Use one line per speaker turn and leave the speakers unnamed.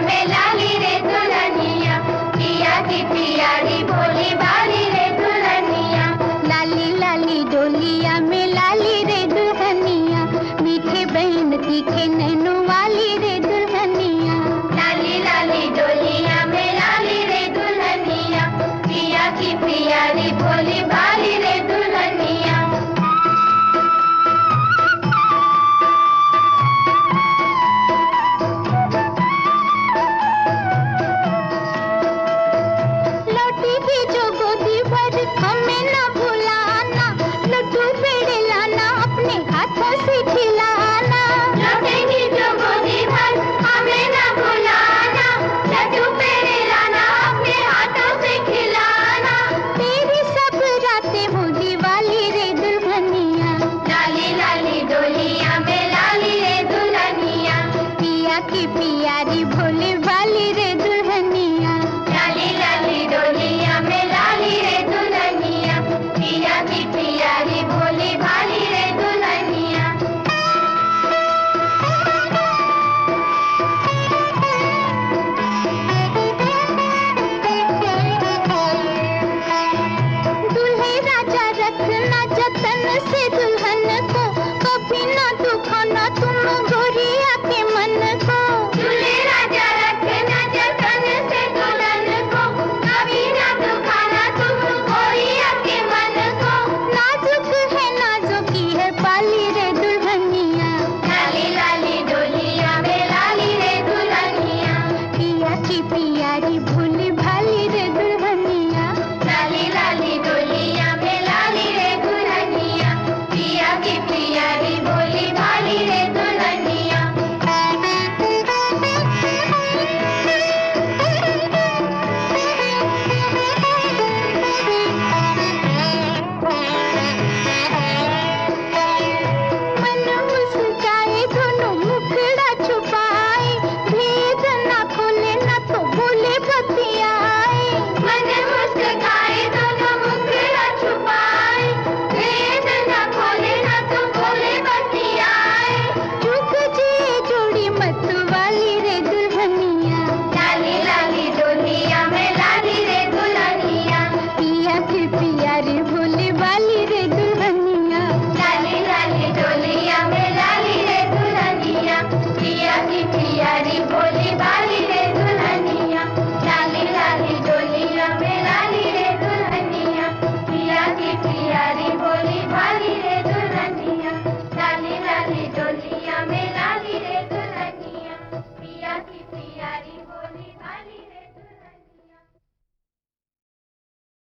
में लाली रे दुल्हनिया, पिया की पियारी भोली भाली रे दुल्हनिया।
लाली लाली डोलिया में लाली रे दुल्हनिया, मीठे बहन तीखे नैनों वाली रे दुल्हनिया।
लाली लाली डोलिया में लाली रे दुल्हनिया, पिया की पियारी भोली भाली रे दुल्हनिया।
लौटेगी जो गोदी भर हमें न भुलाना, लड्डू पेड़े लाना अपने हाथों से खिलाना।
लौटेगी जो गोदी भर हमें न भुलाना, लड्डू पेड़े लाना अपने हाथों से खिलाना।
तेरी सब रातें हो दिवाली रे दुल्हनिया।
लाली लाली डोलिया में लाली रे दुल्हनिया,
पिया की पियारी भोले भाली रे दुल्हनिया।
लाली लाली डोलिया में लाली रे दुल्हनिया, पिया की पियारी भोली भाली रे दुल्हनिया।
दूल्हे राजा रखना जतन से दुल्हन को, कभी ना दुखाना तुम गोरिया के मन को।
दूल्हे राजा रखना जतन से दुल्हन को, कभी ना दुखाना तुम गोरिया के मन को।
नाजुक है नाजुकी है पाली रे दुल्हनिया।
लाली लाली डोलिया में लाली रे दुल्हनिया,
पिया की पियारी भोली भाली रे दुल्हनिया।
लाली लाली डोलिया में लाली रे दुल्हनिया, पिया की पियारी भोली भाली रे दुल्हनिया।